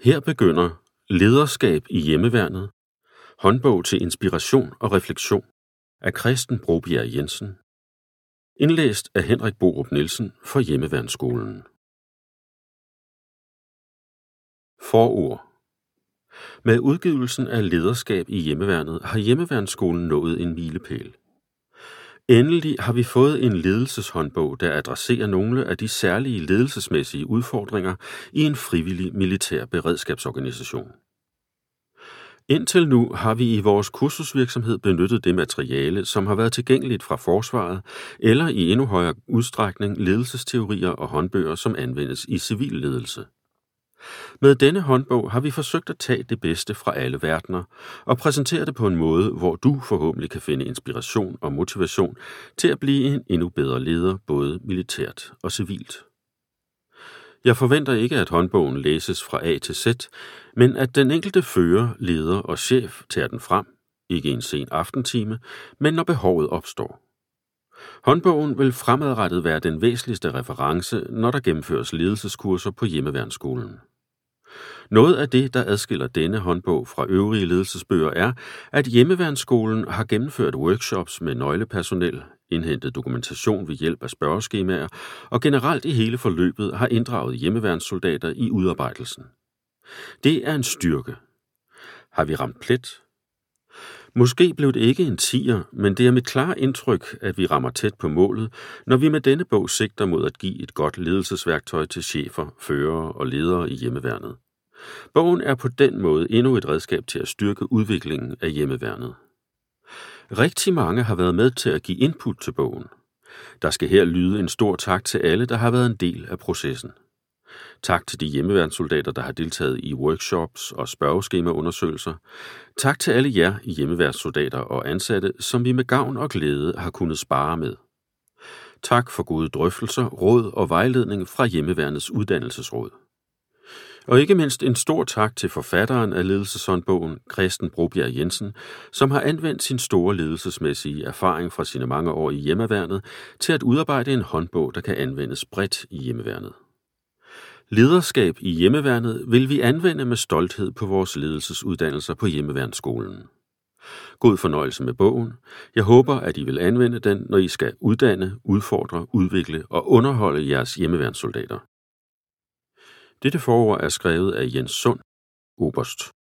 Her begynder Lederskab i hjemmeværnet. Håndbog til inspiration og refleksion af Kristen Brobjerg Jensen. Indlæst af Henrik Borup Nielsen for Hjemmeværnsskolen. Forord. Med udgivelsen af Lederskab i hjemmeværnet har Hjemmeværnsskolen nået en milepæl. Endelig har vi fået en ledelseshåndbog, der adresserer nogle af de særlige ledelsesmæssige udfordringer i en frivillig militær beredskabsorganisation. Indtil nu har vi i vores kursusvirksomhed benyttet det materiale, som har været tilgængeligt fra forsvaret, eller i endnu højere udstrækning ledelsesteorier og håndbøger, som anvendes i civil ledelse. Med denne håndbog har vi forsøgt at tage det bedste fra alle verdener og præsentere det på en måde, hvor du forhåbentlig kan finde inspiration og motivation til at blive en endnu bedre leder, både militært og civilt. Jeg forventer ikke, at håndbogen læses fra A til Z, men at den enkelte fører, leder og chef tager den frem, ikke en sen aftentime, men når behovet opstår. Håndbogen vil fremadrettet være den væsentligste reference, når der gennemføres ledelseskurser på Hjemmeværnsskolen. Noget af det, der adskiller denne håndbog fra øvrige ledelsesbøger, er, at Hjemmeværnsskolen har gennemført workshops med nøglepersonel, indhentet dokumentation ved hjælp af spørgeskemaer og generelt i hele forløbet har inddraget hjemmeværnssoldater i udarbejdelsen. Det er en styrke. Har vi ramt plet? Måske blev det ikke en 10'er, men det er mit klare indtryk, at vi rammer tæt på målet, når vi med denne bog sigter mod at give et godt ledelsesværktøj til chefer, førere og ledere i hjemmeværnet. Bogen er på den måde endnu et redskab til at styrke udviklingen af hjemmeværnet. Rigtig mange har været med til at give input til bogen. Der skal her lyde en stor tak til alle, der har været en del af processen. Tak til de hjemmeværnssoldater, der har deltaget i workshops og spørgeskemaundersøgelser. Tak til alle jer hjemmeværnssoldater og ansatte, som vi med gavn og glæde har kunnet spare med. Tak for gode drøftelser, råd og vejledning fra Hjemmeværnets Uddannelsesråd. Og ikke mindst en stor tak til forfatteren af ledelseshåndbogen, Kristen Brobjerg Jensen, som har anvendt sin store ledelsesmæssige erfaring fra sine mange år i hjemmeværnet til at udarbejde en håndbog, der kan anvendes bredt i hjemmeværnet. Lederskab i hjemmeværnet vil vi anvende med stolthed på vores ledelsesuddannelser på Hjemmeværnsskolen. God fornøjelse med bogen. Jeg håber, at I vil anvende den, når I skal uddanne, udfordre, udvikle og underholde jeres hjemmeværnssoldater. Dette forord er skrevet af Jens Sund, oberst.